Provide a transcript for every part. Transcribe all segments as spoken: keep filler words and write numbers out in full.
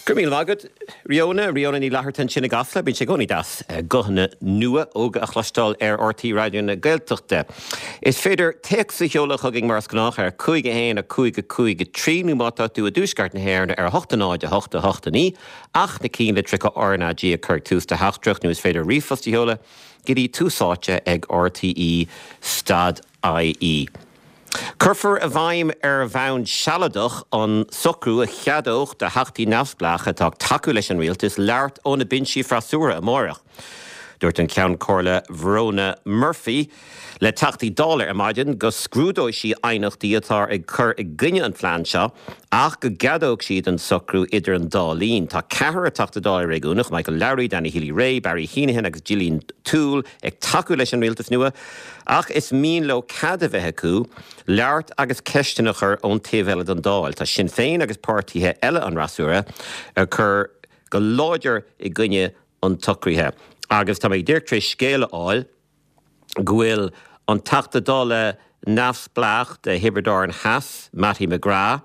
Gurmíl magad, Riona, Riona ní láthairtain sinna gasla, bín sé gcónaí das gohanna nua óga a chlastáil ar R T Radio na Gaeltachta. Is féidir teach sa cheolach agin mars gnách ar cúige héin a cúige cúige trí nú mata tú a dúsgart na héirna ar hochtanáid a hochta hochta ní, ach na cín le trica orna dí a cur tús de hachtrach nú is féidir rifas tí heola, gidí túsáte ag R T E Stad I E. Curfar a bhaim ar bhain sealadach an socrú a cheadóch de hachtaí neamhsplacha tá tacu leis an rialtas leart óna binsi frasúra a mórach. Dúirt an ceann cóirla Verona Murphy le tachtaí dála a maidin go scrúdóidh sí ainachtaí atá ag cur ag gcuine an phlean seo, ach go gadóg siad an socrú idir an dálín. Tá cethir a tachta dála réúnach, Michael Lowry, Danny Healy-Rae, Barry Heenahan agus Gillian Toole ag tacu leis an rialtas nua, ach is mín lo cad a bheith acu, leart agus ceistinachar ón taobhheile an dáil. Tá Sinn Féin agus pártíthe eile an rasúra a chur go láidir i gcuine an tucraithe. Agus tá méid deirtrééis scéile áil gohfuil an tachta dála neamhsplach de hibredáir an Haas, Matty McGrath,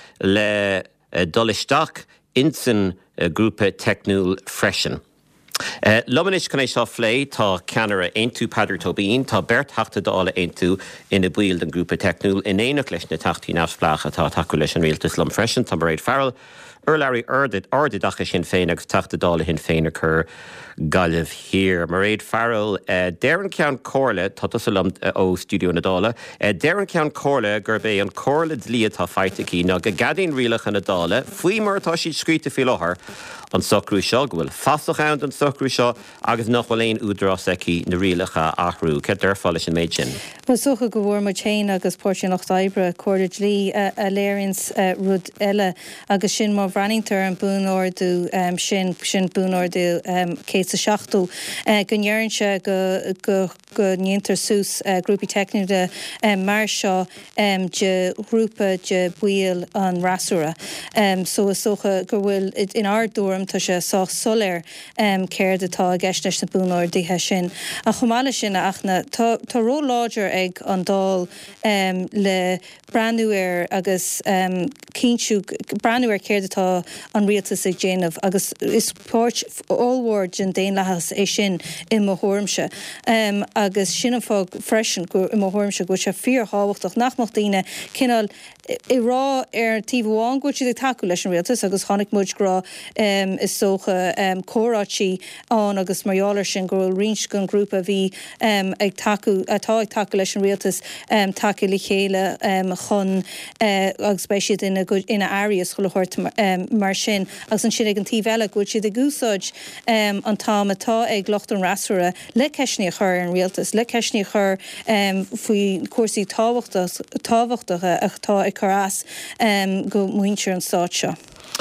le uh, dolisteach insan uh, grúpa technúil freisin. Uh, Lomanis can I seo flé tá ceanara aintú Padar Tobín, tá bert tachta dála aintú ina bhuiil den grúpa technúil in éanach leis na tachtaí neamhsplach atá tacu leis an rialtas lom freisin, tá Mairead Farrell, Ur Larry ardid ardid acha sin féin agus tachta dála hin féin a chur galibh hir. Mairead Farrell, uh, Darren ceann cóirla, tá tusalum uh, ó Studio na Dála, uh, Darren ceann cóirla gur bé an cóirla dlí atá feiticí ná go gadín rialach an na Dála, faoi mar atá siad scríte fi láthair an socrú seo, gohfuil fasach an an socrú seo agus nach bhfuil éon údrás aici na rialacha athrú. Ce deirfáil sin méid sin? Well, socha go bhfuair mar chéin agus Páirteann Locht Oibre cóirla dlí a, a léirins uh, rud eile agus sin má bhreaningtar an búnordú um, sin sin búnordú um, cé sa seachtú. Uh, go ndearanse go go go níontar sús uh, grúpi techniúide um, mar seo um, de grúpa de bhuiil an rasúra. Um, so is socha gur bhfuil in ár dúram tá sé sách soléir um, céir atá a gceist leis na búnordíthe sin. A chumáile sin ach na tá ró láidir ag an dál um, le brandúir agus um, cínsú brandúir céir atá an rialtas ag déanamh agus is páirt allward in déon lehas é sin i mo thuairimse. Um, agus sin fág freisin go i mo thuairimse go sé fíor háhachtach nachmach daoine cinál i rá ar tíomháin go siad ag taú leis an rialtas agus tháinig muid grá um, is socha um, córátí an agus marhealar sin go bhfuil rins gon grúpa bhí um, ag taú atá ag taú leis an rialtas um, taú le chéile um, chun uh, agus bei siad ina, ina áiríos chulairt um, mar sin agus an sin ag an tíomhheile go siad ag gúsáid um, an tám atá ag locht an rasúra le ceisní a chur an rialtas, le ceisní a chur um, faoi cuasaí tábhachtacha ach tá ag chorás um, go muintear an stáit seo.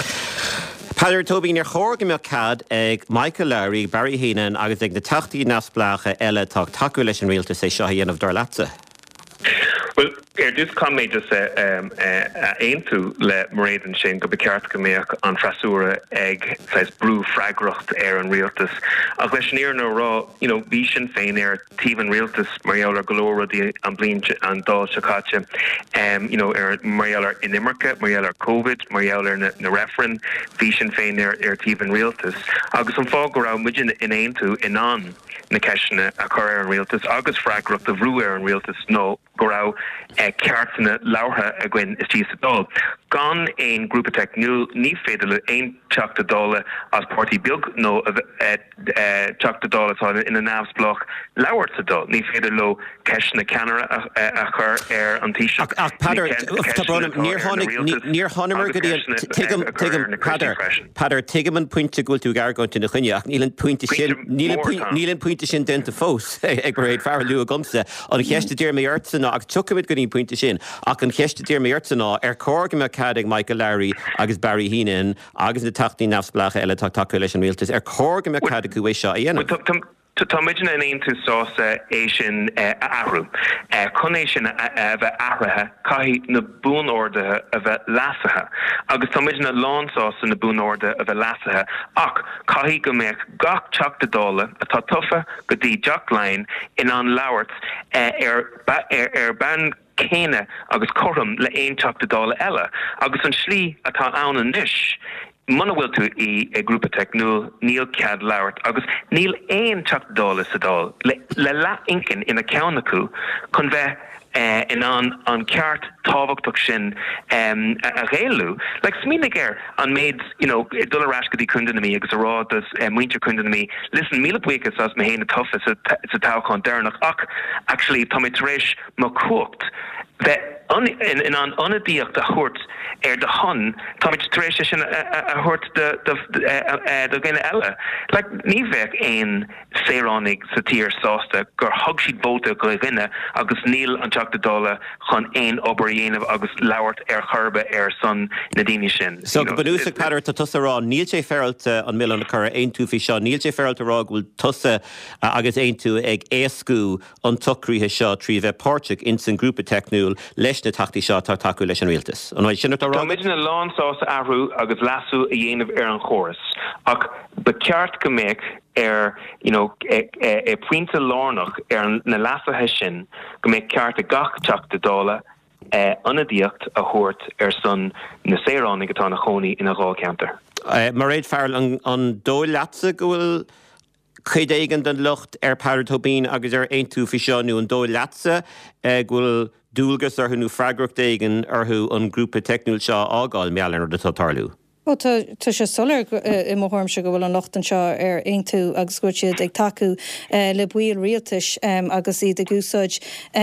Padar Tobín ar chóirga me cad ag Michael Lowry, Barry Heenahan agus ag na tachtaí neamhsplacha eile tá tacu leis an rialtas é seo a dhéanamh dar leatsa. Well, er dus kan me dus um, uh, eintu le Mairead an sin go bekeart gomeach an frasúra ag says brú fragracht ar an rialtas. Ag leis near no rá, you know, bí sin féin ar tívan rialtas Marialar golóra di an blin an dal chakacha. Um, you know, ar Marialar inimmerke, Marialar COVID, Marialar na, na referen, bí sin féin ar ar tívan rialtas. Agus an fág go rá mujin in eintu in an na ceisina a chur ar an rialtas agus fragracht a bhrú ar an rialtas nó go rá uh, ceartna láirtha a gin is tí sa dal. Gan ein grúpa technúil ní féidir le ein teachta dála as pártaí beag nó a teachta dála tá ina neamhsplach leabhart sa dal. Ní féidir le ceisna ceanara a chur ar an tíise. Ach Padar, níor tháinig go dtí Padar, Padar tuigim an puinte gúil tú gar gointe na chuine ach nílann puinte sin nílann puinte sin denta fós ag Mairead Farrell lu a gomsa an cheiste dtíir mé ortsanna ach tucamid go ní puinte sin ach an cheiste dtíir mé ortsanna ar cóirga me cad ag Michael Lowry agus Barry Heenahan agus na tachtaí neamhsplacha eile tá tacu leis an rialtas ar cóirga me cad acu é seo a dhéanamh. Tá midin an eintu sása é sin ahrú. Chun é sin a bheith ahrathe caithí na búnórdathe a bheith lasathe. Agus tá midin a lánsása na búnórda a bheith lasathe. Ach, caithí go méid gach teachta dála atá tufa go dtí Jack Line in an labhart ar ban céine agus chom le aon teachta dála eile. Agus an slí atá ann an níis manahfuil tú í a grúpa technúil níl cead labhart agus níl éon teachtadála sa dá le le la incin ina ceannaú chun bheith Uh, in an an ceart táhachtach sin um, a, a réalú. Like smínig er an méid, you know, dul rascadí cundan mi agus a rá das uh, muintir cundan mi. Listen, míle buchas as me héna tough is a táchán dernach ach actually tá mé taréis má cuacht that in, in an onadíocht a chuirt ar de hon tá mé taréis sin a chuirt de de gine eile. Like ní bheith éon séránig sa tír sásta gur thug siad bóta go gine agus níl an teachtadála chun éon obair dhéanamh agus labhart ar churbe ar son na daoine sin. So go bunúsach Peadar tá tusa rá níl sé fearailte an mil an chur aon tú fi seo, níl sé fearailte rá bhfuil tusa agus aon tú ag éascú an tucríthe seo trí bheith páirteach in san grúpa technúil leis na tachtaí seo tá taú leis an rialtas. An sin tá Tá méid na lán sásta ahrú agus lasú a dhéanamh ar an chóras. Ach ba ceart go méid ar, you know, e, e, e puinte lánach ar na lasathe sin go méid ceart a gach teachtadála uh, anadíocht a thuirt ar son na séránig atá na chonaí ina gá ceantar. Uh, mar réad fearil an, an dó leatsa go bhfuil chuid éigen den lucht ar Paratobín agus ar aon tú fi seánú an dó leatsa uh, go bhfuil dúlgus ar hunú freigracht éigen arthú an grúpa technúil seo ágáil meallan ar de tátarlú. Well, tá sé solar i mórm se go bhfuil an lochtan seo ar aon tú agus go siad ag taú le buil rialtais agus iad a gúsáid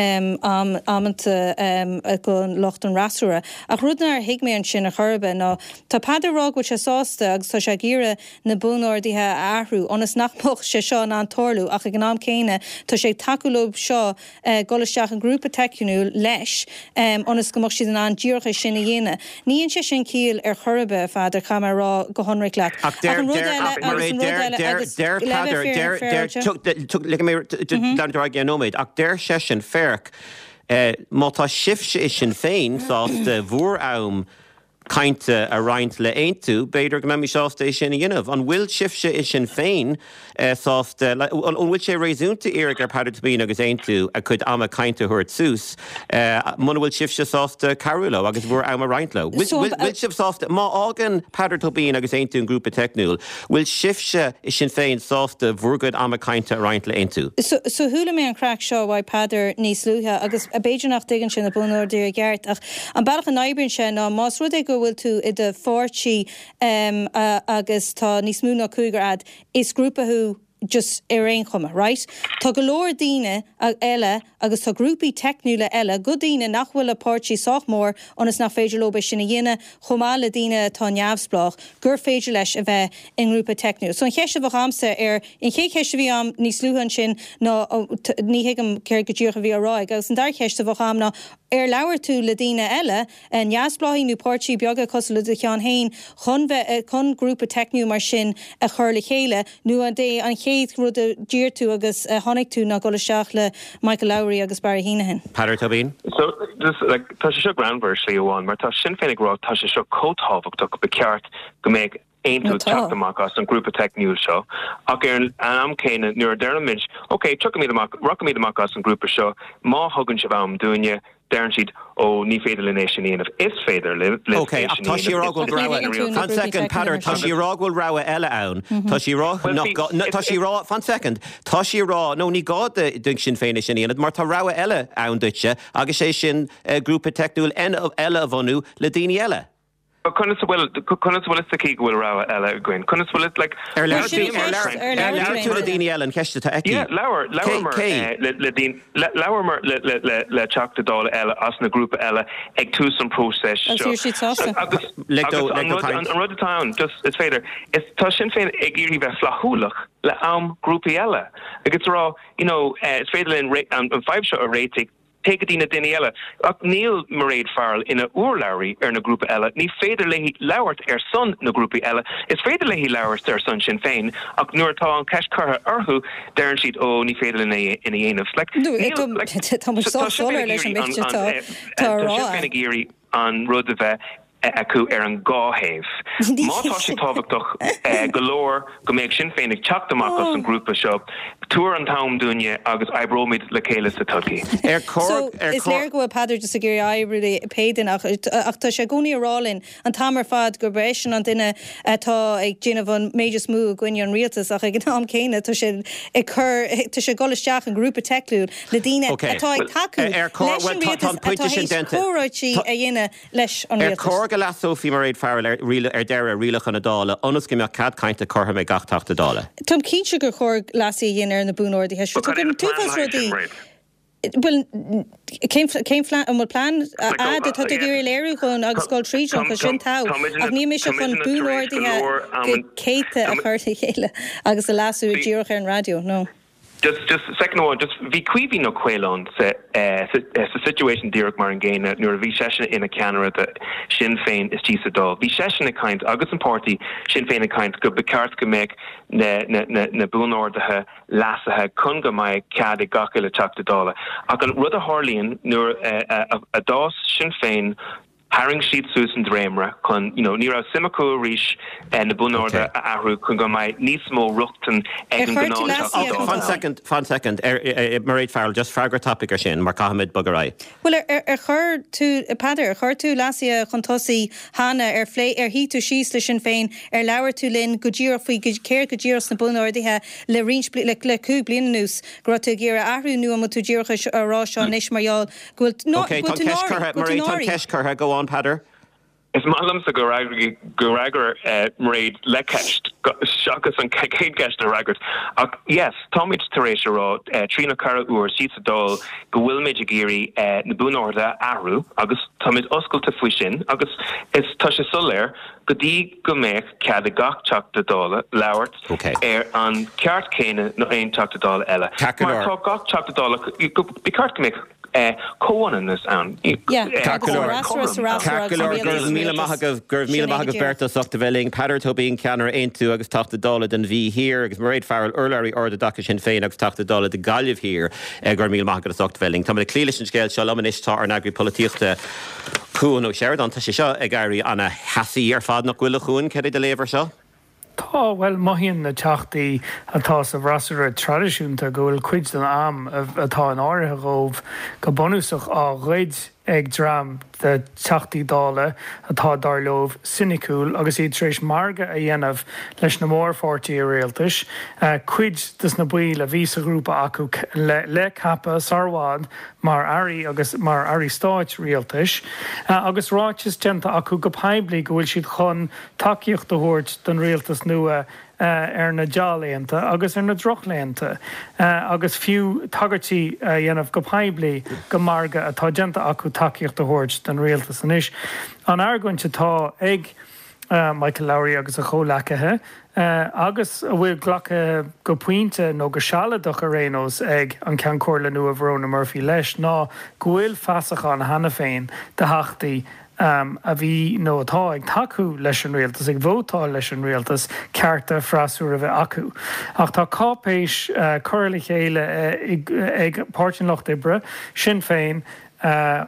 amanta go lochtan rasúra. Ach rudnar hiic mé an sin a churbe ná tá padarrá go sé sásta agus tá sé gíire na búnáirdíthe ahrú onas nachmoch sé seo an torlú ach ag gnám céine tá sé takeúlób seo golisteach an grúpa technúil leis onas go mocht siad an ddíorcha sin a dhéine. Níonn sé sin cíal ar churbe fad der camera rá go honric leat. Ach der der ach der session ferk má tá sifse is sin féin sást de bhór am kainte a reint le eintu beidir go memi sásta is sin dhéanamh. An bhfuil sifse is sin féin sásta an bhfuil sé réúnta éireach ar Paratobín agus eintu a chud am a kainte thuirt sús. Muna bhfuil sifse sásta carúla agus bhór am a reint le. Bhfuil sif sásta má ágan Paratobín agus eintu an grúpa technúil. Bhfuil sifse is sin féin sásta bhórgad am a kainte a reint le eintu. So so thula mé an crack seo bhaid Padar níos lúthe agus a beidir nach digan sin na búnáirdí a gceart ach an bailach an naibríonn sin ná más rud é go bhfuil tú i de fórtí um, uh, agus tá níos mú ná cúigar ad is grúpathú just ar aon chuma, right? Tá go leor daoine eile agus tá grúpaí technúile eile, go daoine nach bhfuil a páirtí sochmór onas nach féidir lóba sinna dhéine chomála daoine tá neamhsplách gur féidir leis a bheith in grúpa technúil. So an cheiste bh amsa ar in ché cheiste bhí am níos luúhan sin ná ní hiigem ceir go dtíorcha bhí ará agus an dar cheiste bh am ná ar leabhar tú le daoine eile an neamhspláí nó páirtí beaga cos le chean hain chun bheith chun grúpa technúil mar sin a chur le chéile nó an dé an chéad rud a dír tú agus tháinig tú ná golasteach le Michael Lowry agus Barry Heenahan. Paratobín? So, this, like, tá sé seo groundversely bháin, mar tá sin féinnig rá tá sé seo cótábhachtach be ceart go méid aon tú teachtamach as an grúpa technúil seo. Ach ar an am céine nuair dearmid, OK, tucha míad amach, rocha míad amach as an grúpa seo, má thugann se bhm dúine Darren sheet oh ní féidir le nation of is féidir le le okay tá sí rágul ráwa fan second Padar tá sí rágul ráwa eile ann tá sí rá tá sí rá fan second tá sí rá nó ní gá de sin féine sin iad mar tá ráwa eile ann dute agus sé sin grúpa technúil en of eile bhanú le daoine eile. Conas will conas will the key will rawa ella Gwyn. Conas will it like er leir tú le daoine eile an ceiste tá eici. Yeah, leabhar leabhar le le din leabhar le le le le teachtadála eile as na grúpa eile ag tús an prósés seo. Agus le do le do an rud atá just it's féidir is tá sin féin ag irí bheith flathúlach le am grúpa eile. Agus rá, you know, it's féidir in an five shot a rating take it in a Daniela. Ach Neil Mairead Farrell in a Ur Lowry er na grúpa Ella. Ní féidir lehi Lowert er son na grúpa Ella. Is féidir lehi Lowert er son Sinn Féin. Ach nuair tá an ceist cartha arthú dearan siad ó ní féidir in a in a dhéanamh. Like tá mar sá solar leis an bit tá tá rá. An rud a bheith acu ar an gáhéh. Mátá sé tábhachtach golóir go méid Sinn Féin ag teachtamach as an grúpa seo Tour an tam dúne agus ebromid le chéile sa tuki. Er cor, so is léir go a padidir sa gurí aibrí péidir ach ach tá sé gúní rálinn an tamar fad go breisian an duine atá ag ginine van méidir smú gine an rialtas ach ag gnám céine tá sé ag chur tá sé golisteach an grúpa teiclú le díine atá ag taú Er cor well tá pointe sin dente. Choráití a dhéine leis an rialtas. Er cor go lasó fi mar réid fearil ar riile ar deire rialach an a dála onas go me cad cainte chortha me gachtacht a dála. Tom cínse gur chóir lasí dhéine ar na búnóir he tú túfas rodí. Well, céim flan an bhfuil plán a de tu gurí léirú chun agus gáil trí chun sin tá ach ní mis chun búnóirthe céite a chuirta chéile agus a lasú ddíoch ar an radio, no. Just, just second one, just vi quivi no quailon se se situation Derek Marangena nor vi session in a Canada that Sinn Féin is G Dol. Vi session a kind August and party Sinn Féin a kind go bekart go make na na na na bunor de ha lassa ha kunga mai cad gakil chapter dollar. I can rudder Harleyan nor a a dos Sinn Féin Haring sheet Susan Dremer kun you know near Simako Rish and the Bunorda Aru kun go my Nismo Ruchten and Fan second fan second Marie Farrell just fragger topic er sin Mark Ahmed Bugarai. Well er er chur tú pader chur tú lasia chuntosi Hanna er flé er hí tú síos le Sinn Féin er lewer tú lin godíra fao céir godíras na Bunorda le rinch le le cú blin nús gro tú gira ahrú nu am tú díra ará seo níos marall go no Marie Keshkar go on Pader. Is malam sa goragur goragur mraid lekest shakas an kaid gest na ragart. Yes, Tomich Teresa Ro Trina Cara Ur Sita Dol go Wilmid Giri na Bunorda Aru agus Tomit Oskul to Fushin agus is Tasha Soler Godi go make cad a gach chak the dollar Lowert er an cart cane no ein chak the dollar ella. Mar gach chak the dollar you go be cart make Coanan an míle maithagah gur míle maithagah berta suchta bheling Pader tobín ceanar aontu agus tachta dála den bhí hir agus maréid fearil urlairí or de dacha sin féin agus tachta dála de gailh hir gur míle maithagah suchta bheling. Tá le clíile sin scéil seo lamanisttá ar nagri políochta cún ó Sheridan tá sé seo ag gairí anna hesaí ar fad nach bhfuil chuún ceidir de léver seo. Tá well maihíonn na teachtaí atá sa bhrasar tradiisiúnta go bhfuil cuid den am atá an áirithe rómh go bunúsach á gcuid ag dram de teachtaí dála atá darlómh sinicúil agus iad tréis marga a dhéanamh leis na mórpháirtí a réaltais cuid dus na buí le bhí sa grúpa acu le le cappa sarhád mar airí agus mar airí stáit réaltais agus ráitis genta acu go paibli go bhfuil siad chun takeíocht do thuirt don réaltas nua Uh, ar na deáléanta agus ar na drochléanta uh, agus fiú tagartí dhéanamh uh, go paibli go marga atá genta acu takeíocht do thuirt den réaltas san isis. An airgainte tá ag uh, Michael Lowry agus a chomhlacathe uh, agus a bhfuil ghlacha go puinte nó go sealadach a rénos ag an cean cóirla nua Verona Murphy leis ná go bhfuil fasachán hana féin de heachtaí Um, a bhí nó atá ag taú leis an réaltas ag bhótá leis an réaltas cearta frasú a bheith acu. Ach tá cápéis uh, choirla chéile uh, ag, ag Páirteanlacht Ibre, Sinn Féin uh,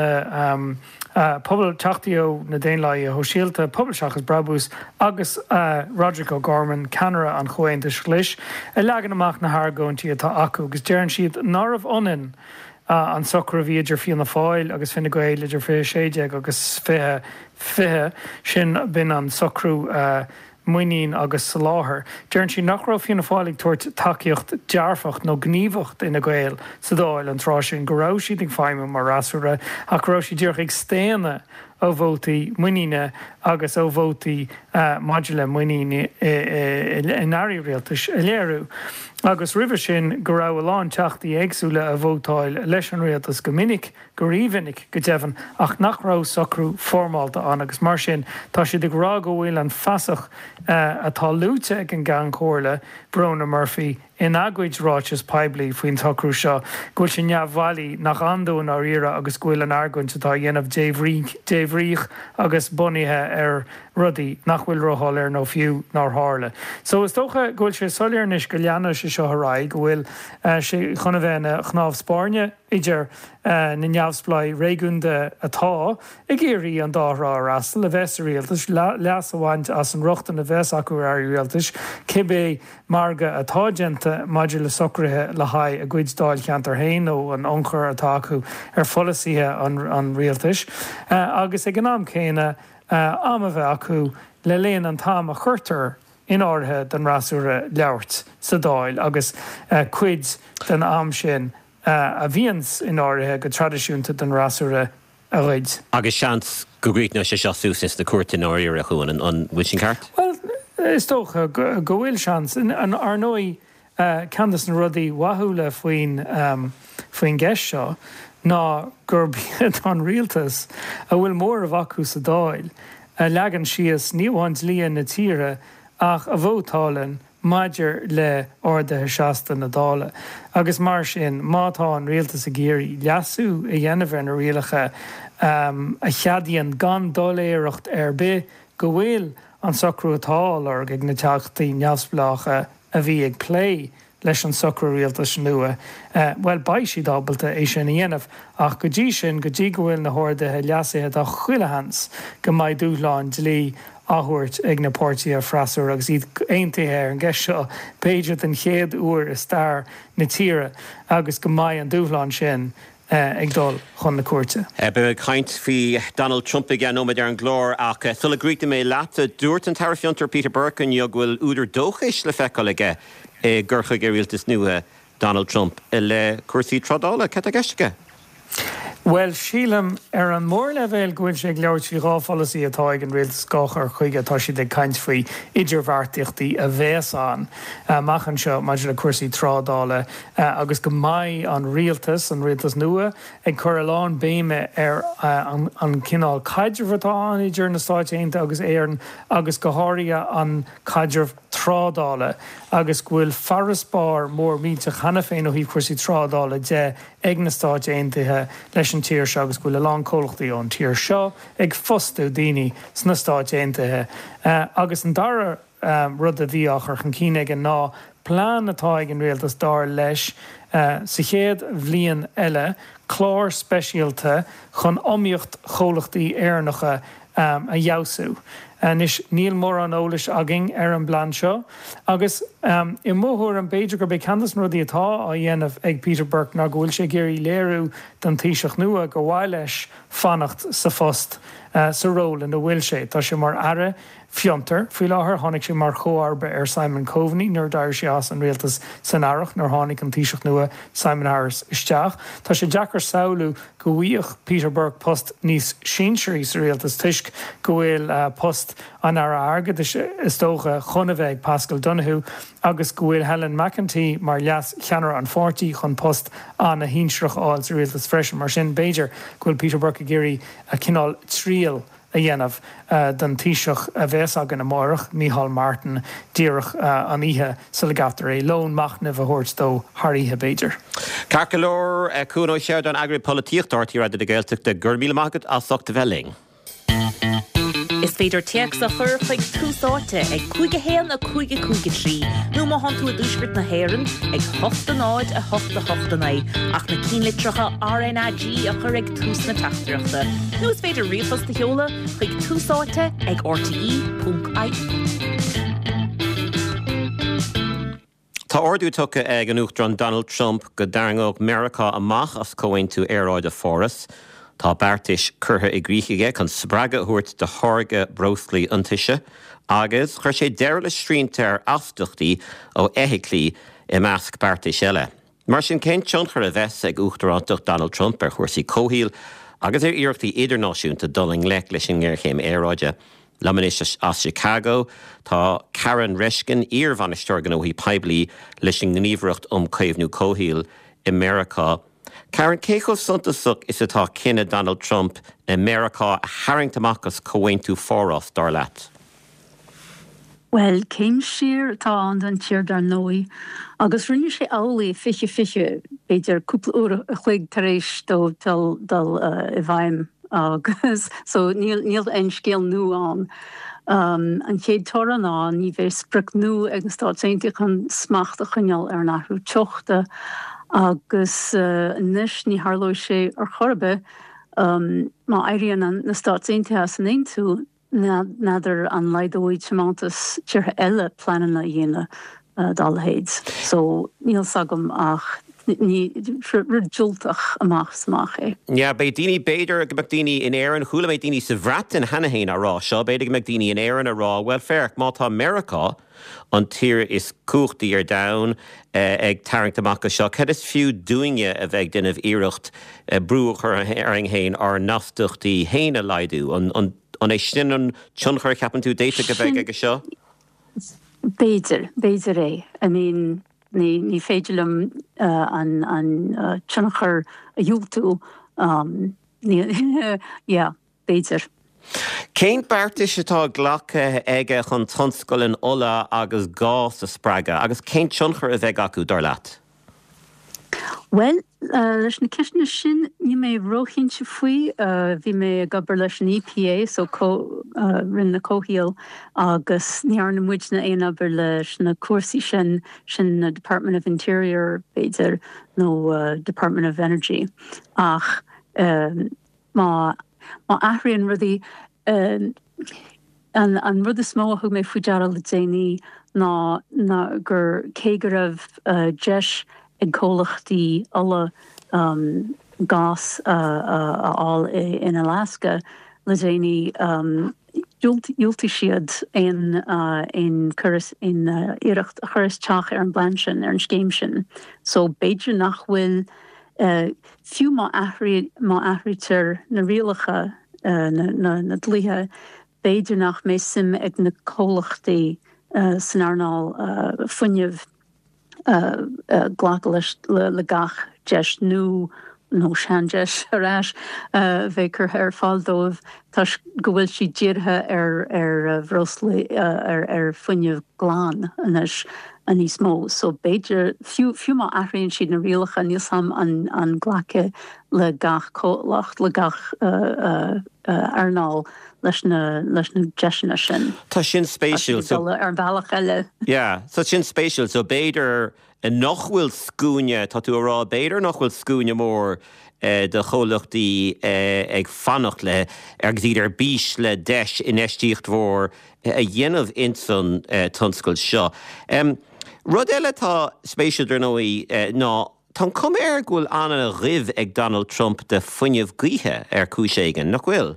na um, uh, pobl teachtaío na déonlaí a hóisialta poblseachas Brabús agus uh, Roderick O'Gorman Canara an choainta slis a legan amach na Hargóintí atá acu agus dearan siad náramh onin Uh, an socr bhíidir fion na fáil agus finna goéile idir fé séide agus fithe fithe sin bin an socrú uh, muoín agus láthair. Dearann si nach raibh fion na fáil tuairt takeíocht dearfacht nó gníomhacht ina ghail sa dáil an rá sin go raibh siad ag feimime mar rasúra ach raibh si dúrch ag stéana ó bhótaí muoine agus ó bhótaí uh, module muoine in airí réaltais a léirú. Agus ribh sin go raibh láin teachtaí éagsúla a bhótáil leis an réaltas go minic go ríhannic go deimhan ach nach raibh socrú formáilta an agus mar sin tá siad ag rá go bhfuil an fasach uh, atá lúte ag an gang cóirla Verona Murphy in agóid ráitis peibli faoin tocrú seo go sin neamhhailí nach andún á ire agus gúil an airgaint atá dhéanamh déhríoch agus bunithe ar rudaí nach bhfuil rothall ar nó fiú ná hála. So is tócha ghfuil sé soléirnis go leanana sé seo raig go bhfuil sé chuna bhéna chnámh Spáirne idir na neamhsplai réúnta atá i ggéirí an dárá as le bheits a réaltas leas amhaint as an rochtan na bheits acu ar réaltas cibé marga atágenta maidir le socrathe le haid a gcuidsdáil cheantar hain ó an onchar atá acu ar folasíthe an, an réaltas uh, agus ag an am céine uh, am a bheith acu le léon an tám a chuirtar in áirithe den rasúra leabhart sa dáil agus uh, cuid den am sin uh, a bhíons in áirithe go tradiisiúnta den rasúra a réid. Agus seans go gríicne sé seaú is na cuairtain áir a chuin an bhuiil sin ceart? Well, is tócha go bhfuil seans an ar nói uh, candas na rudaí wathúla faoin um, faoin gceist seo ná gur bíad an rialtas a bhfuil mór a bhacu sa dáil a legan sios níomhaint líon na tíre ach a bhótálan maidir le ordathe seasta na dála. Agus mar sin mátá an rialtas a géirí leasú a dhéanamh na rialacha um, a cheadaíonn gan dóléireacht ar bith go bhfuil an socrú atáil ar ag na teachtaí neamhspleácha a bhí ag plé leis an socrú rialtas nua. Uh, well, baisí dábalta é sin dhéanamh ach go dtí sin go dtí go bhfuil na hórdathe leasaithe a chuilehans go mbeidh dúshlán dlí áhuairt ag na pórtaí a freasúr agus iad aontaithe ar an gceist seo péidir den chéad uair is stair na tíre agus go mbeidh an dúshlán sin Uh, ag dul chun na cuairte. Uh, be caint fi Donald Trump again nóid ar an glór ach uh, sulla gríta mé leata dúirt an tarfiúntar Peter Burke jo bhfuil úidir dóchais le feiceáil aige i gcurcha gur rialtas nua Donald Trump i le cuasaí trodála ce a gceiste? Well, sílam ar an mór levéil gúil sé leabhart fí ráfolaí atá ag an rialtas gáchar chuige tá si de caint faoi idirmhartíochtaí a bhéasán uh, machchan seo maidir le cuasaí trádála uh, agus go mbeidh an rialtas an rialtas nua ag chur aláin béime ar uh, an, an cinál caidirmhatá an idir na Stáit Aontaithe agus éarn agus go háirithe an caidirmh trádála agus bhfuil farraspár mór mínte chana féin ó hí cuasaí trádála de ag na Stáit Aontaithe leis an tír seo agus bhfuil lán cólachtaí ón tír seo ag fostú daoine sna Stáit Aontaithe. Uh, agus an dara um, rud a bhí achar chun cíine an ná plán atá ag an rialtas dar leis uh, sa chéad bhliain eile chlár speisialta chun omíocht chólachtaí éarnacha um, a jausú. Uh, nis níl mór an ólais agin ar an blan seo. Agus um, i móthúir an beidir gur be candas rudí atá a dhéanamh ag Peter Burke ná ghfuil sé géirí léirú den taoiseach nua go bhhail leis fannacht sa fost uh, sa ról in do bhfuil sé. Tá sé mar ara fiontar fí láthair tháinig sé mar chomharba ar Simon Coveney nuair dair sé as an rialtas san airach nar tháinig an taoiseach nua Simon Harris isteach. Tá sé deachar saoilú go bhuíoch Peter Burke post níos sinseirí sa rialtas tuisc go bhfuil uh, post an ar agad is tócha chunahheith Pascal Donahue agus go bhfuil Helen McEntee mar leas cheanar an forty chun post an a hínsreach áil sa rialtas freisin mar sin Beiidir go bhfuil Peter Burke a géirí a cinál tríal a dhéanamh uh, den taoiseach a bheits agan na mórach Micheál Martin díreach uh, an ihe sa le gatar é lón machnamh a thuirt dó tharíthe Beiidir. Carcalór uh, cúnó séad an agri políochtartí rada de Gaeltach de gur míle maigad a sochta bheling. Is féidir teach sa chur chuig túsáte ag chuige héan a chuige chuige trí. Nu má han tú a dúsgurt na héan ag hochta náid a hochta hochta naid ach na cín litracha R N A G a chur ag tús na teachtareachta. Nu is féidir rialtas de heola chuig túsáte ag R T E dot I E. Tá ordú tucha ag an uachtaran Donald Trump go darangóg America amach as comhain tú éráid a fóras. Tá beartais curtha i gríchiige chun sbraga thuirt de tháirge brothlaí antaise, agus chuir sé deir le sríntear aftochtaí ó éithiclí i measc beartais eile. Mar sin cén tionchar a bheits ag uachtaránach Donald Trump ar chuirsaí cóthíl agus ar iarachtaí idirnáisiúnta duling le leis an gghearchéim éráide. Lamanis as Chicago, tá Karen Reskin ír bhainisteoir gan ó hí peblií leis an gníomhreacht um caomhnú cóthíl i America. Karen, cécho suntasach is atá cinenne Donald Trump in America a haingtamachchas comhain tú fórás dar leat? Well, céim siar atá an den tír dar nói, agus rinne sé álaí fiche fiche beidir cúpla uair a chuig tar éis dó dal dal uh, i bhaim agus, so níl níl ein scéal nua an. Um, an chéad tar an an, ní bheith sprich nua ag na Stáit Aontaithe chun smacht a chuneal ar nachrú teochta, agus uh, nis ní harló sé ar chorbe um, má éiríonn an na Stáitsaontaithe san éontú nadidir an leidóid semantas tíortha eile planana dhéine uh, dalhéid. So níl sagam ach ní rudjultach amach smach é. Ja, bei dini beidir go magdini in éan chula mé dini sa bhreatain hanahéin a rá seo, beidir go magdini in éan a rá, well ferch má tá America an tír is cuachtaí ar dain uh, ag tarint amach seo. Cad is fiú dúinge a bheith duineh iirecht uh, brúch ar an héin ar naftuchtaí héine leidú an, an, an é sin an tionchar ceapan tú déite go bheith ag seo? Beidir, beidir é. I mean, Ní, ní féidirlum uh, an, an uh, tionchar a dúltú, um, ní, yeah, beidir. Céint beartas atá ghlacha aige chun tonscoilin ola agus gás a sppraga, agus céint tionchar a bheith acu dar leat? Well, uh, leis na ceisne sin ní mé roichinte faoi, uh, bhí mé gabar leis an E P A, so co, uh, rin na cóhial, agus níar na muid na éanabar leis na cuasaí sin sin na Department of Interior, beidir nó uh, Department of Energy. Ach, um, má, má aithríonn rudí, um, an, an rud is mó a thug mé fuideara le déanaí ná, ná gur cé go raibh uh, deis ag cólachtaí alla um, gás uh, uh, all in Alaska le déanaí um, dúiltí siad in uh, in churas in uh, iirecht a churas teach ar an blann sin ar an scéim sin. So beidir nach bhfuil uh, fiú má aithrítar na rialacha uh, na, na, na dlíthe beidir nach mé sim ag na cólachtaí uh, san arnáil uh, fuinneamh Uh, uh, ghlacalis le, le gach deis nó nó sean deis arás uh, bheith ar fáildómh tá go bhfuil si díirthe ar ar bhrosla uh, ar ar fuinneamh gláán anis a níos mó. So beidir fiú fiú má aithríonn siad na rialacha níos sam an an ghlacha le gach cólacht le gach uh, uh, uh, arnáil leis na leis na deisina sin. Tá sin spéisiúil so ar bhealach eile. Yeah, so sin spéisiúil so beidir nach bhfuil scúne tá tú rá beidir nach bhfuil scúne mór uh, de cholachtaí uh, ag fannacht le ar gdíidir bís le deis in eistíocht mhór uh, a dhéanamh inson uh, tonscoil seo. Um, Rud eile tá spéisiúil nóí uh, ná tá cum ar ghfuil anna rih ag Donald Trump de fuinneamh gaoithe ar cúiséigean nach bhfuil?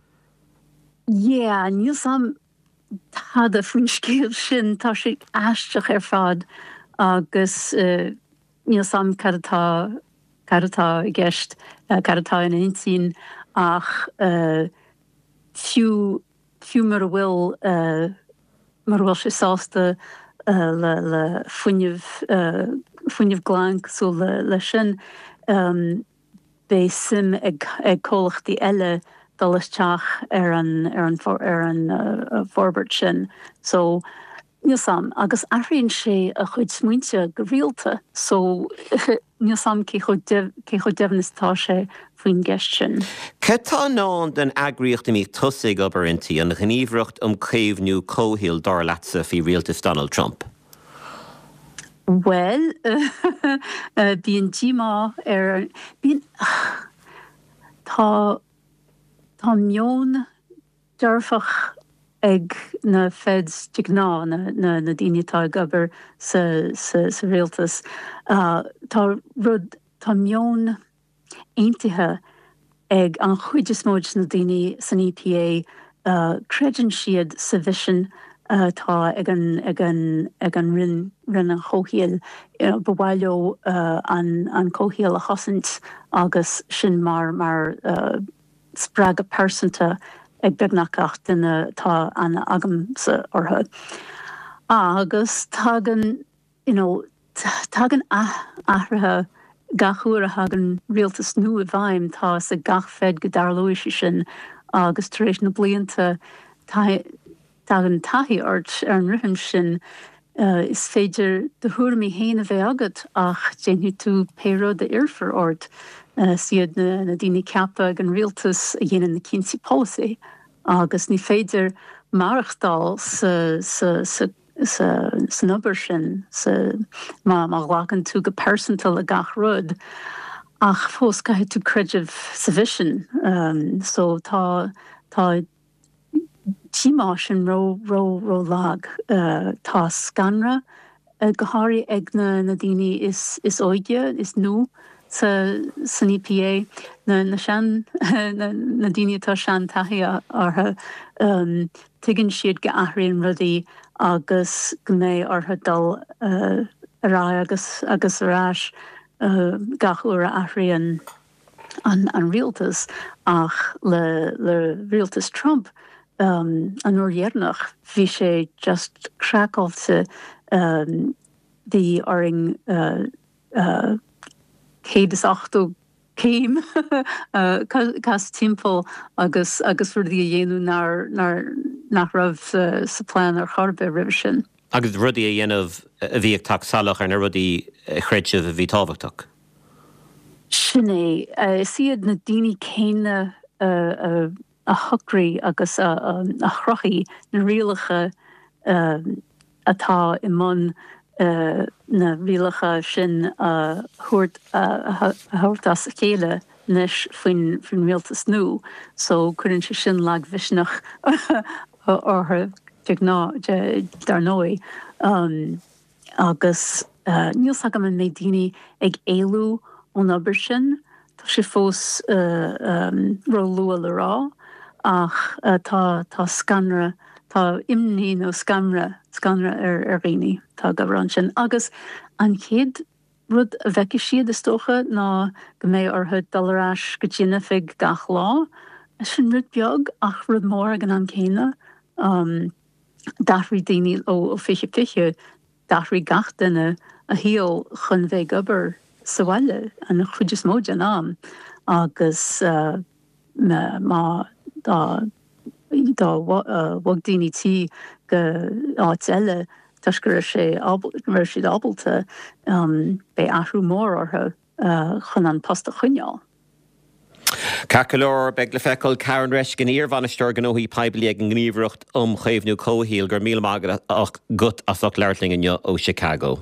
Yeah, níl sam tá a faoin scéal sin tá sé aisteach ar fad agus uh, níl sam caratá caratá i gceist uh, caratá in intín ach uh, fiú fiú mar a bhfuil uh, mar bhfuil sé sásta uh, le, le fuinneamh uh, fuinneamh glanc so le, le sin um, bé sim ag, ag cólachtaí eile dolas teach ar an ar an for ar an uh, forbert sin. So níl sam agus aithríonn sé a chuid smuointe go rialta, so níl sam cé chud deimhnistá sé faoin gceist sin. Cetá ná den agriocht mí tusaigh obair intí an gníomhreacht um céimhnú cóhiil dar leatsa fí rialtas Donald Trump? Well, bíon díma ar bíon tá Tá mion dearfach ag na feds digná na, na, na daoinetá gobar sa, sa, sa rialtas. Uh, tá rud tá mion aontaithe ag an chuide smóid na daoine san E P A uh, credan siad sa bhisin uh, tá ag an, ag an, ag an rin, rin an chóhial uh, bhhaileo uh, an, an cóhial a chosint agus sin mar mar uh, sppraga persanta ag beagnachach duna tá an agam sa ortha. Agus tágan, you know, tágan ahrathe gachúra hagan rialtas nu a bhaim tá sa gach fed go darlóisi sin agus tar éis na blianta tágan tahi ort ar an rithim sin uh, is féidir de thuairmí héana a bheith agat ach déanú tú péro de irfar ort. Uh, siad na, na daoine ceappa ag an rialtas a dhéanaan na Quincy policy agus ní féidir marachtáil sa, sa, sa sa snubber sin sa má má ghlacan tú go percental a gach rud ach fós cai tú creidirh sa vision um, so tá tá tíá sin ro ro ro lag uh, tá scanra uh, goharí ag na na daoine is is óige is nó sa san E P A na na sean na, na daoine tá sean taithí ortha um, tuigeann siad go aithríonn rudaí agus go mé ortha dul uh, ará agus agus arás uh, gach uair a aithríonn an an rialtas ach le le rialtas Trump um, an uairhéarnach bhí sé just crackáilte um, the oring uh, uh, céad achú céim cas timppel agus agus fu í dhéanú nach rah uh, sa plán ar charbe rih sin. Agus rudí a dhéanamh a bhí ag tak salach ar na rudí chréidse a bhí táhachtach. Sinné uh, siad na daoine céine uh, uh, a thugraí agus a, a, a chrochaí na rialacha uh, atá i mun Uh, na rialacha sin uh, thuirt uh, thuirtas a chéile nes faoin faoin rialtas nó, so chuann sé sin lag bhisneach ortha ná dar nói. Um, agus uh, níl sagam an mé daoine ag éalú ón obair sin, tá sé fós uh, um, ro lua le rá ach uh, tá tá scanra tá imní nó scamra scanra ar ar réine tá go ran sin agus an chéad rud a bheice siad is tócha ná go mé ortha dalrás go dtíine fig gach lá sin rud beag ach rud mór gan an céine um, dathrí daoine ó ó fiche fiche dathrí gach duine a híal chun bheith gobar sa bhaile an chuidir móid an am agus uh, má dá dá bhag daoine tí go áit eile Tás gur sé mar siad ábalta um, be ahrú mór ortha uh, chun an posta chuneáil. Cacalór beg le fecail Karen Reis gan íor bhainisteoir gan óí peibli ag an gníomhreacht um chéimhnú cóhíal gur míle mágad ach gut asach leirling inniu ó Chicago.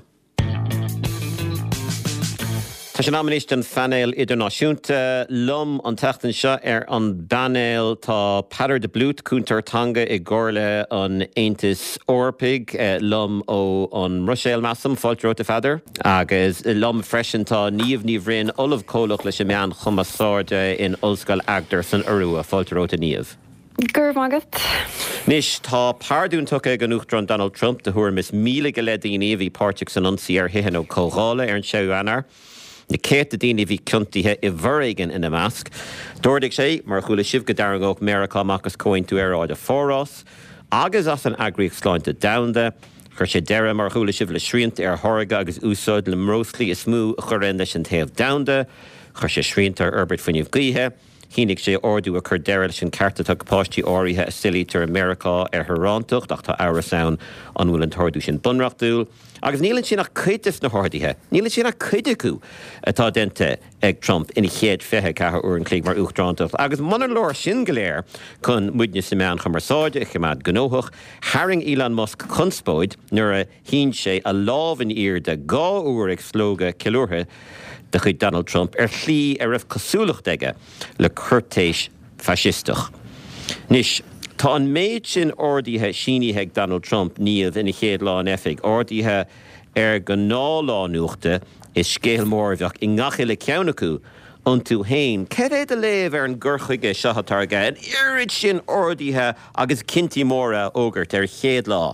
Tá sé námaníist an fanéil idirnáisiúnta lum an teachtain seo ar an banéil tá Peadar de Blút cúntartanga i gcóirle an Aontas Eorpaig lum ó an Roiséal Massam fáilteóta feidir agus lum freisin tá níomh níomhrin olamh cólach leis sem meán chumasáide in Ollscoil Agder san Urua fáilteóta níomh. Gur mágat. Nis tá pardún tucha gan uachtar Donald Trump de thuair mis míle go le daoine bhí páirteach san ionsaí ar hithin ó cógála ar an seú anar. Na céit a daoine bhí cionntaithe i bhreigen ina measc. Dúirdigh sé mar chuala sibh go darangóh America amachchas cóin tú ar áid a fórás, agus as an agraíoch sláinte damda, chuir sé deire mar chuala sibh le sriant ar thorga agus úsáid le mróslaí is smú a chuir leis an taobh damda, chuir sé sriant ar orbit faoinmh gaothe, hínig sé ordú a chur deire leis an ceartatach páistí áirithe a silítar America ar thurántacht ach tá áras ann an bhfuil an tordú sin bunreachtúil. Agus nílann sin nach chuideas na háirdaithe, nílann sin nach chuide acu atá dente ag Trump ina chéad fethe cetha uair an clíg mar uachtarántacht. Agus manar leir sin go léir chun muidne sa meán chumarsáide a chimad gnóthach, haring Elon Musk chunspóid nuair a hín sé a lábhan ír de gá uair ag slóga ceúrtha de chuid Donald Trump ar chlí ar raibh cosúlach deige le curtéis fasistach. Nis, tá an méid sin ordaithe sínithe ag Donald Trump níomh ina chéad lá an efig, ordaithe ar go ná lánuachta is scéal mór bheach i ngachile ceann acu an tú hain. Cé é a léamh ar an ggurchuige seotarga an irid sin ordaithe agus cinnti móra ógart ar chéad lá.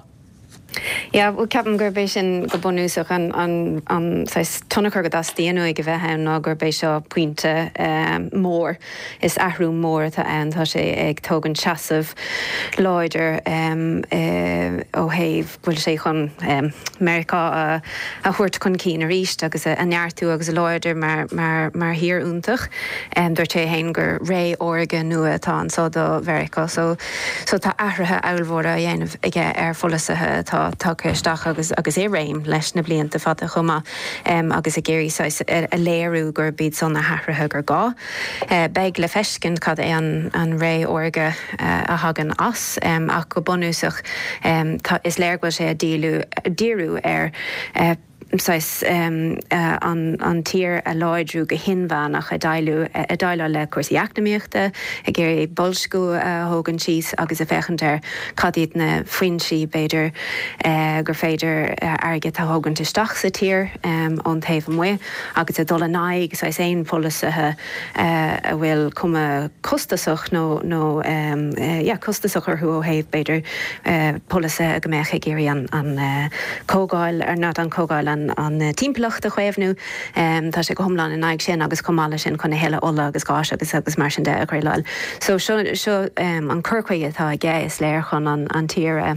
Ja, bhfuil ceapan gur bééis sin go bunúsach an an an tunnachar go as déanú go bheithe ná gur bééis seo puinte um, mór is ahrú mór tá an tá sé ag tógan teasamh láidir um, uh, ó héh bhfuil sé chun um, America a, a chuirt chun cín a ríist agus a neartú agus a láidir mar mar mar hir úntach um, dúirt sé hain gur ré orga nua atá an só do Verica so so tá ahrathe eilmhóra a dhéanamh ige ar folasathe tá tá chuisteach agus agus é réim leis na blianta fada chuma um, agus a géirí a léirú gur bíd son na hathrathe gur gá. Uh, Beag le feiscin cad é an, an ré orga uh, a hagan as um, ach go bonúsach um, is léirgil sé a díú ar uh, Sais um, uh, an, an tír a láidrú go hinbhanach a dailú a daile le cuasaí eacnamíochta a géir bolscú uh, hógan síos agus a fechantar cadíad na foinsí beidir uh, gur féidir uh, airgid a hógan isteach sa tír um, an taobh mu agus a dul naig sais éon polisathe uh, a bhfuil cuma costasach nó nó um, uh, yeah, costasach ar thu ó héh beidir uh, polisa a go méich a géirí an, an uh, cógáil ar not an cógáil an an timpplacht a chuéhnú um, tá sé go homlan in aig sin agus comála sin chuna héile ola agus gáis agus agus mar sin de a chuileil. So seo um, an curcaige tá ggé is léir chun an, an tíre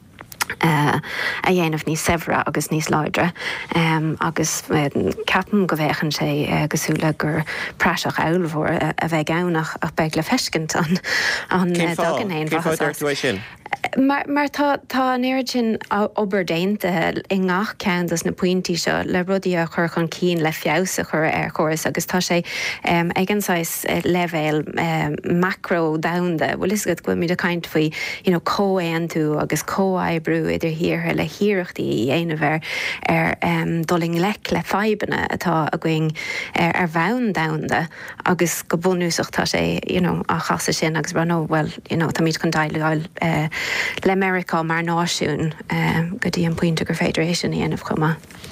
Uh, a dhéanamh níos sefra agus níos láidre um, agus uh, ceapan go bhéchan sé uh, gosúla gur práiseach eilmhór a, a bheith gánach ach beag le feiscint an an uh, dagan éon sin. Mar, mar tá, tá an éiri sin obair déanta i ngach ceantas na pointí seo le rudí a chur chun cín le fiása chur ar choras agus tá sé um, agansáis uh, levéil um, macro damda bhfuil is go go míad a caiint faoi you know, cóéan tú agus cóaibbrú idir hiarthe le hiireachtaí dhéanamh ar um, doling lec le feibanna atá a going ar, ar bhain damda agus go bunúsach tá sé you know, a chasa sin agus bra well you know, tá míad chun dailúáil uh, le America mar náisiún um, go dtí an pointe gur féidiréis dhéanamh chuma.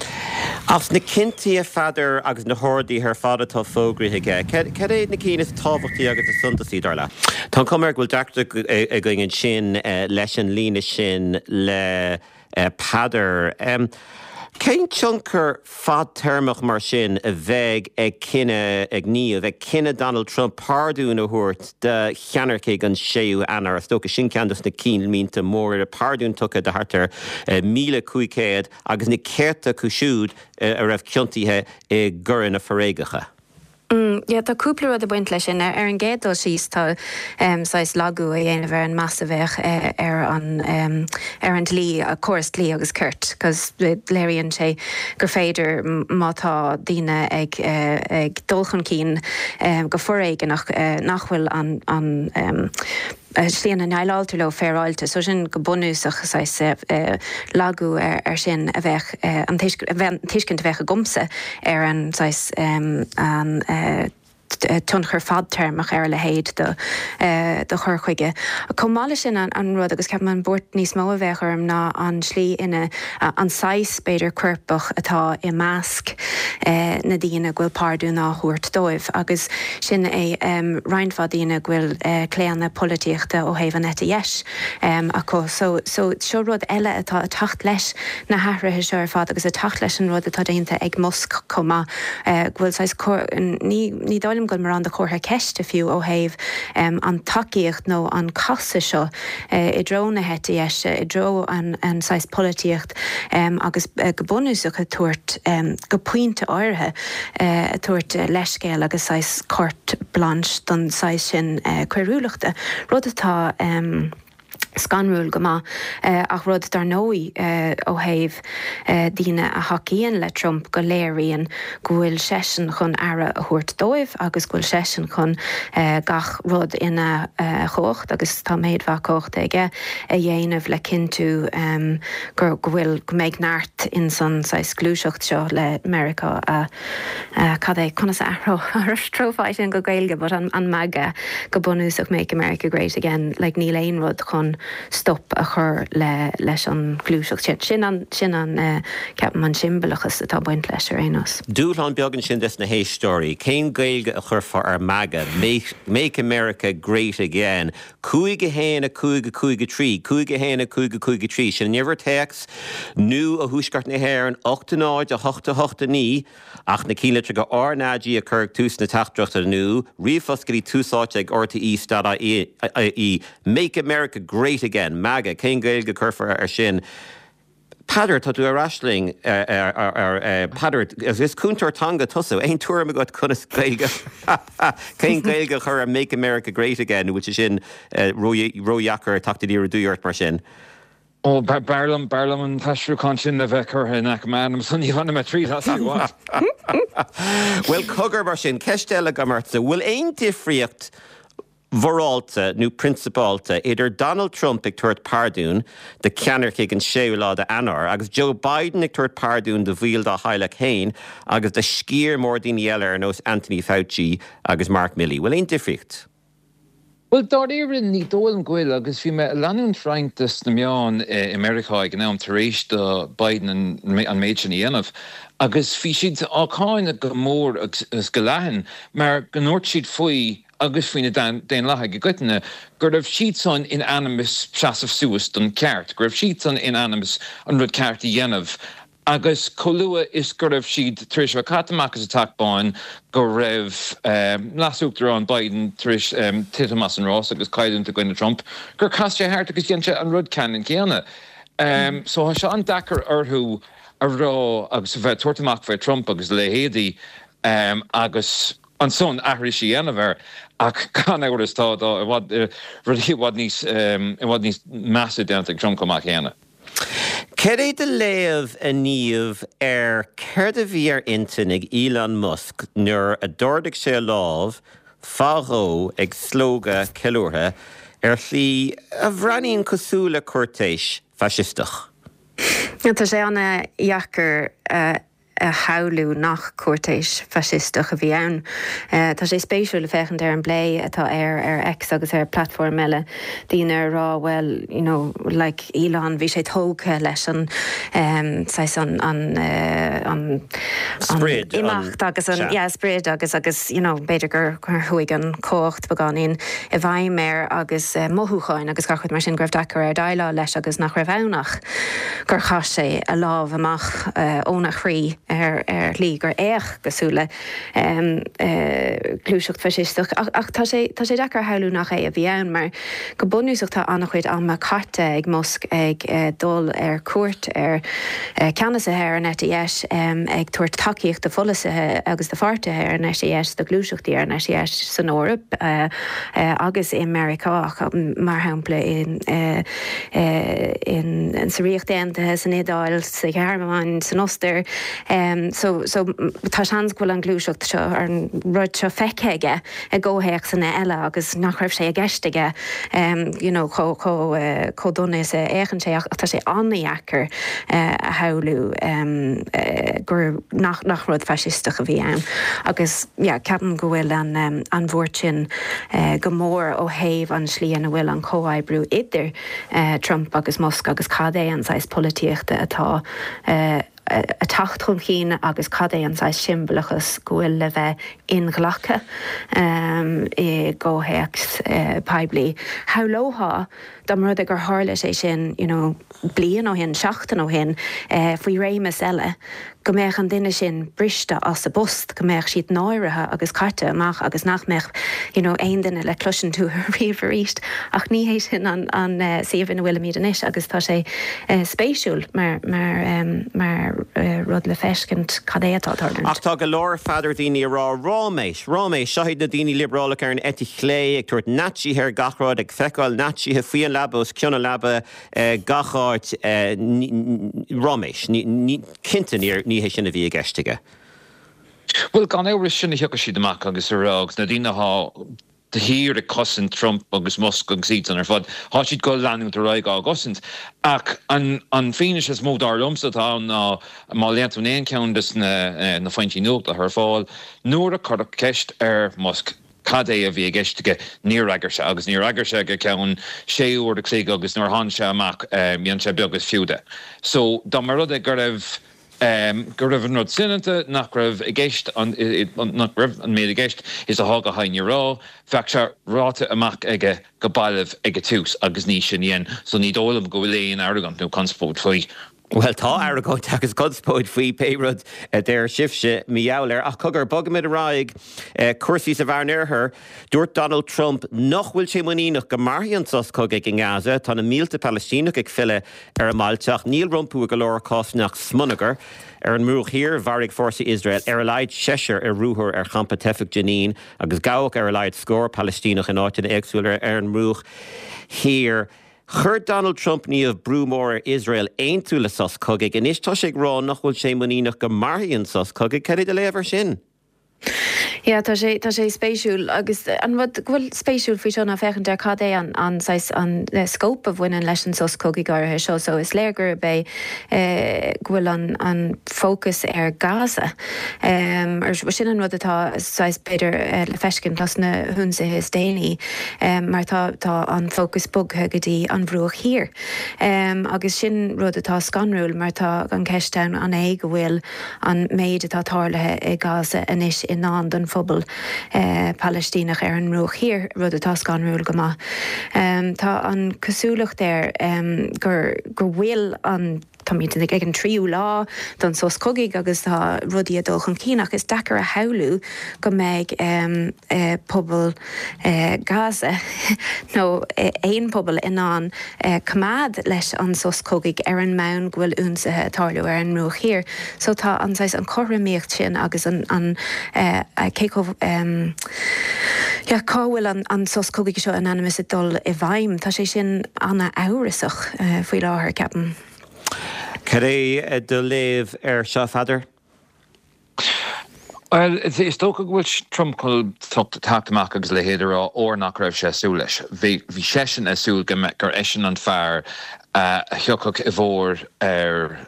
As na cinntaí a fadar agus na háirdaí ar fada tá fógraithe ce é na cínas tábhachtaí agus a suntasí darla. Tá cumar bhfuil deachta a going sin leis an lína sin le padar. Um, Cén tionchar fad termach mar sin a bheith ag cinenne ag ní a bheith cinenne Donald Trump pardún a thuirt de cheanarcé an séú anar stocha sin ceandas na cín mínta mór a pardún tucha de hartar míle cuicéad agus na céirta cúisiúd a raibh ciontaithe i gcurann na forréigecha. Mm, yeah, tá cúpla a buint lei sin ar an gédal síos tá um, sais lagú a dhéanamh ar an massaveh uh, ar an um, ar an lí a choras lí agus curt, cos léironn sé gur féidir mátá daoine ag, uh, ag dulchan cín um, go forréige nach, uh, nachhfuil an, an um, Uh, slíana na neiláiltar le féráilte, so sin go bunúsach uh, lagú ar, ar sin a bheith uh, an tuiscint a bheith a gomsa ar an, um, an uh, tunchar fadtermach ar le héad do, uh, do chur chuige. Comála sin an, an rud agus ceap man bort níos mó a bheith arm ná an slí ina uh, an sais beidir cuirpach atá i measc uh, na dtíine ghfuil pardú ná thuairt dóibh agus sin é um, reinfá dtíine ghfuil uh, cléanna polítíochta ó héh neta dhéis um, acu so, so seo rud eile atá a tacht leis na hathrathe seo ar fad agus a tacht leis an rud atá déanta ag mosc comma uh, ghfuil sais ní, ní dálim goil mar an de chórtha ceiste fiú ó héh um, an takeíocht nó an casa seo uh, i dro na heti eiste, i dro an, an sais polítíocht um, agus uh, go bunúsach a tuairt um, go puinte áirithe uh, a tuairt uh, leiscéil agus sais cort blanche don sais sin uh, cuiirúlaachta. Rud atá um, scanrúil go má uh, ach rud dar nóí uh, ó héh uh, díine a hacíonn le Trump go léiríonn gohfuil sesin chun ara a thuairt dóibh agus gohfuil sesin chun uh, gach rud ina uh, chocht agus tá méid bha cocht aige a dhéanamh le cinú um, gur gohfuil go méid náirt in san sa sclúiseocht seo le America a uh, cad é chunas aró ar trófáid sin go gailge, but an, an maga go bunúsach Make America Great Again, le like, ní léon rud chun stop a chur le leis an glúiseach sin an sin an uh, ceapan an simbelachas atá buint leis ar éanos. Dúlán beaggan sin des na héistóí, cén gailge a churfa ar maga, make, make America Great Again, cúige héana a cúige cúige trí, cúige héana a cúige cúige trí, sin never text, nu a húsgart na hair an ochtanáid a hochta hochta ní, ach na cíletre go árnádí a chur tús na tachtdracht a nu, riomfoscarí túsáit ag R T E stat I E, Make America Great Again, MAGA, cén gailge churfa ar sin. Padar tá tú a rasling ar padar as is cúntartanga tusa, ein túir me got chunas gailge. Cén gailge chur a Make America Great Again, which is in roiachar tachtaí a dúirt mar sin. Ó barlam barlam an taisrúán sin a bheith chutha nach manam san íhanana me trí hasá. Well cogur mar sin ceistela go marta bhfuil éon difriocht Vorálta nó principálta idir Donald Trump ag tuairt pardún de ceannar ag an séú lá de anar, agus Joe Biden ag tuairt pardún de bhíal dá Haile Hain, agus de scír mór daoine eile ar nós Anthony Fauci agus Mark Milley. Bhfuil éon difriocht? Well, dar éireann ní dóil an gcuil agus bhí me leanún freantas na meán America ag an am tar éis de Biden an méid sin dhéanamh, agus bhí siad ácáin a go mór agus go leathan, mar go nóirt siad faoi agus faoine den lethe go gcuiteanna, gur raibh siad san in animus seasamh suas don ceart, gur raibh siad san in animus an rud ceart a dhéanamh. Agus colua is gur raibh siad tris bheith catamachas a tacbáin go raibh um, lasúachtar an Biden tris um, titamas an Ross agus caiidann a Gwynne Trump, gur castja háart agus dhéanse an rud ceann céanna. Um, so ha se an dachar orthú a rá agus bheith tuairteach bheith Trump agus le héadaí um, agus an son ahrí sí anamhar ach gan éhar is tá rudí bhd níos measa déanta ag Trump comach chéanna. Cer é de léamh a níomh ar céir a bhí ar intainnig Elon Musk nuair a dúirdigh sé lámh fáró ag slóga ceiliúrtha ar slí a bhraíonn cosúla cuirtéis faisisteach. Tá sé anna dheachar a haulú nach cuirtéis faisisteach a bhí ann. Tá sé spéisiúil le fechan ar an blé atá ar ar ex agus ar platform eile dína rá well, you know, like Elon bhí sé tóca leis an um, an an uh, an spread imacht agus an yeah, spread agus agus you know, beidir gur chuig an cócht bagáín i bhaimir agus uh, mothúcháin agus gachud mar sin greibh dachar ar daile leis agus nach raibh anach gur chas sé a lámh amach uh, ónach rí ar ar lí gur éach gosúla um, uh, clúiseacht faisisteach ach, ach tá sé tá sé dechar haulú nach é a bhí ann, mar go bunúsachta annach chuid an carte ag Musk ag uh, dul ar cuairt ar uh, ceanasathe ar an N T S um, ag tuairt takeíocht de folasathe agus de farte ar an N T S de glúiseachtaí ar an N T S san Eorp uh, uh, agus in Americaach mar hampla in uh, uh, in, in sa riocht déantathe san édáil sa Ghearmáin san Oster. Um, so so tá seans bhfuil an glúiseacht seo ar an rud seo feiceige a ggóthaíoch sanna eile agus nach raibh sé a gceistige um, you know, có uh, donna is échan sé ach tá sé annaíachar uh, a haulú um, uh, gur nach, nach rud faisisteach a bhí ann. Agus yeah, ceapan go bhfuil an, um, an bhórt sin uh, go mór ó thaobh an slíon a bhfuil an cóhaibbrú idir uh, Trump agus Musk agus cad é an sais polítíochta atá uh, a tacht chun chin agus cad é an sais simbulachas gohfuil le bheith inghlacha um, i ggóthaíocht uh, peblií. Haulótha dá mar gur hála sé sin, you know, blian ó hin, seachtain ó hin uh, faoi réimeas eile, go méich an duine sin briste as a bust, go méich siad náirithe agus carte amach agus nach méich, you know, ein duine le clusin tú riomh ríist, ach ní hééis sin an, an uh, siomhann bhfuil míad inis agus tá sé uh, spéisiúil mar, mar, um, mar uh, rud le feiscint cad é atá tarna. Ach tá go leir feidir daoine rá ráméis, ráméis seoid na daoine librálacha ar an etí chlé ag tuairt natí ar gachráid ag feiceáil natíthe faoin labos ceanna labba uh, gachráid uh, ráméis, cinnte ní hé sin a bhí gceistige. Well, gan éhris sinna thucha siad amach agus arrágus na dtíine há de hir a cosint Trump agus Musk agus ítan ar fad, há siad go leanú de raig á gosint. Ach an, an féinis is mód ar lomsa tá ná má leanú éon ceantas na, na faintí nóta ar fáil, nuair a chuir ceist ar Musk. Cad é a bhí gceistige níor agar se agus níor agar se go ceann séúir a clé agus nuair han se amach mian se beag agus fiúde. So dá mar rud a gur raibh Um, go raibh an rud sinnanta nach raibh i gceist nach raibh an méad i gceist is a hága haine rá, feach se ráta amach aige go bailibh aige tús agus ní sin dhéan, so ní dólam go bhfuil éon arrogant nó conspót faoi. Well, tá aragóid agus godspóid faoi péród déir sibse miáir ach cogur bogamid a ráig cuasaí sa bharnéirthir dúirt Donald Trump nach bhfuil sé muíach go marthaíontas cog ag an Gaza tá na mílta Palestínach ag fille ar a máilteach níl rompú go leir cosnach smunagar ar an múch hir bharrig fórsa Israel ar a leid seisir ar rúthir ar champa tefic Jenin agus gabhah ar a leid scór Palestínach in áitina éagsúil ar an múch hir. Chur Donald Trump ní of brúmór Israel ein tú le sos cogaigh, and is tá sé rá nach bhfuil sé muíach go marthaíonn sos cogaigh, ceir de léamhar sin? Ja, tá sé tá sé spéisiúil agus an bhd bhfuil spéisiúil fao seo na fechan ar cad é an an an scóp a bhfuin leis an sos cogaí gairthe seo, so is léirgur bé bhfuil an an fócus ar Gaza. Um, ar sin an rud atá sais beidir le feiscin las na hunsa is déanaí, um, mar tá tá an fócus bugthe go dtí an bhrúach hir. Um, agus sin rud atá scanrúil mar tá an ceistán an é go bhfuil an méid atá táirlathe i Gaza inis in ná don phobal uh, Palestínach ar an rúach hir rud atá scanrúil go maith. Um, tá an cosúlacht there um, gur gur bhfuil an Tá míte ag an tríú lá don sos cogaigh agus tá rudí adulch an cíach is dachar a haulú go méid um, uh, pobl uh, Gaza nó éon pobl inán uh, cumad leis an sos cogaigh ar an mán bhfuil únsathe tarlú ar an rúach hir. So tá anáis an choramíocht sin agus an, an uh, céicóh um, ja, cáhfuil an, an sos cogaigh seo an animus dul i bhaim, tá sé sin anna áirasach uh, faoi láthair ceapan. Cer é do léamh ar seo fadar? Well, is tócha bhfuil Trump chuil taachtamach agus le héidir á ó nach raibh sé súil leis. Bhí sesin a súil go gur éisian an fearr thiocach i bhór ar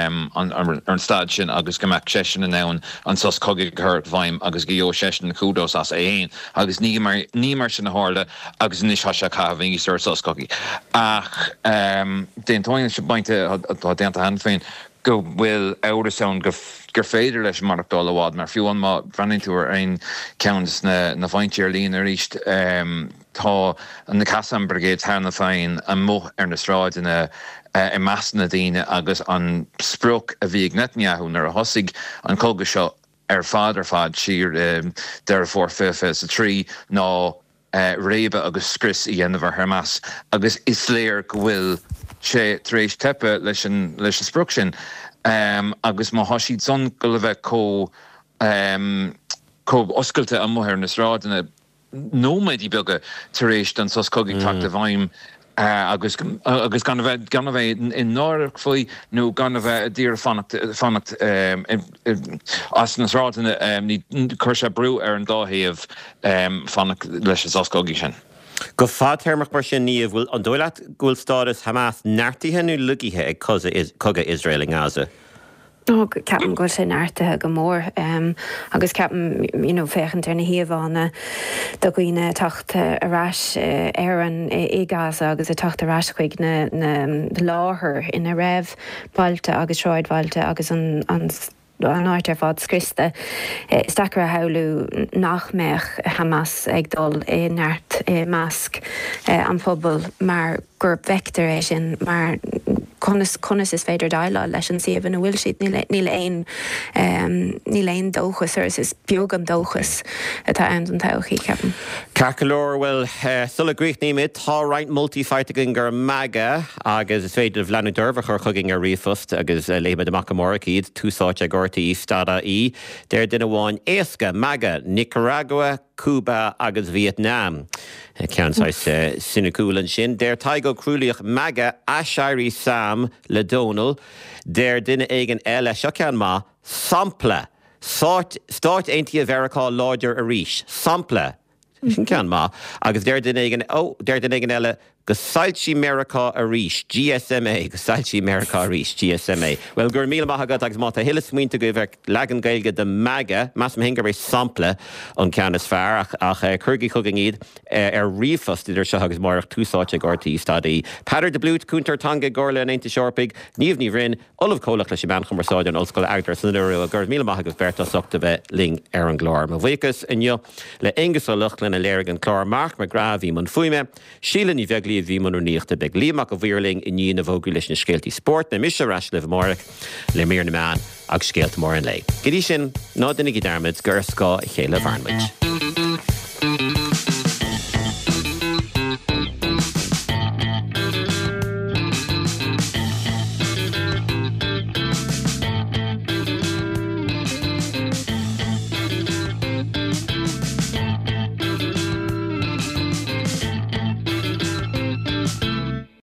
an stad sin agus go meach sesin in ann an sos cogaigh chuir bhaim agus go dheó sesin na cúdós as é éon, agus ní mar ní mar sin na hála agus níos has se caithbh íos ar sos cogaigh. Ach déon tóin se bainte atá déanta an féin go bhfuil áras go gur féidir leis marachtáil amhád, mar fiúan má brenn tú ar ein ceantas na na bhaintear líon ar ríist tá an na Qassam Brigade thena féin an muth ar na stráid ina i meas na daoine agus an spruch a bhí ag Netanyahu nar a thosaigh an cóga seo ar fad ar fad siar deir fór fife sa trí ná rébe agus scris i dhéanamh ar Hamas, agus is léir go bhfuil sé trééis tepe leis an leis an spruch sin. Um, agus má hasíd son go le bheith có um, có oscailte an mthir na sráidena nóméidí beaga tar éis den sos cogaigh teachta bhaim uh, agus agus gan bheith gan bheith in náireach faoi nó gan bheith dír fannacht fannacht um, as na sráidena um, ní chuir sé brú ar an dáthaíomh um, fannacht leis an sos cogaigh sin. Go fád termach mar sin níomh bhfuil an dóileat gúil stádas Hamas neartíthe nó lugaithe ag cogadh Israel in Gaza? No, ceapan go sé neartathe go mór, um, agus ceapan you know, féchant ar na híomhána do ghoine tacht arás uh, ar an i Gaza agus a tacht arás chuig na, na, na láthair ina raibh bailte agus sráidbhailte agus an, an an áit ar fád scrista. Is dachar a haulú nach meach Hamas ag dul é neart é masc an pobl mar gur vector é sin mar conas conas is féidir daile leis an siomh na bhfuil siad ní léon ní léon dóchas ar is beag an dóchas atá an an tochaí ceapan. Carcalóir bhfuil sulla gríochníimiid tá right multi-fighting gur maga agus is féidir bhleanú durfa chur chugging ar riomhust agus léime de macamóra iad túsáte gortaí stada í déir duine bháin éasca maga Nicaragua, Cuba agus Vietnam. Ceanáis sinacúlan sin, déir taigh go cruúlaíoch maga Ashari Sam le Donal, déir duine éigen eile seo ceann má sampla, Stát Aontaithe Mheiriceá láidir a ríis, sampla, sin ceann má, agus déir duine éigen ó déir duine éigen eile go sailtí Mheiriceá a ríis, G S M A, go sailtí Mheiriceá a ríis, G S M A. Well, gur míle maithagad agus máta hilas muinte go bheith legan gailge de maga, mas am hingar bheith sampla an ceannas fearr ach, ach chuirgí chugging iad ar riomhfast idir seo agus marach túsáte gortaí stadaí. Padar de blút cúntar tanga gorla an Ainta Seorpaig, níomh ní bhrinn, olamh cólach leis ban chumarsáid an Ollscoil Eagtar san uair a gur míle maithagad berta sochta bheith ling ar an glár. Má bhuichas inniu le ingus ó luchlan a léir an chlár marc mar graf hí man fuime, sílan í bheith líomh hí man úníochta beag líamach a bhíorling i ní na bhógu leis na scéaltaí sport na mise ras le bhmórach le mír na man ag scéalta mór an lei. Gidí sin ná dunig i darmid gur scá chéile bharnmuid.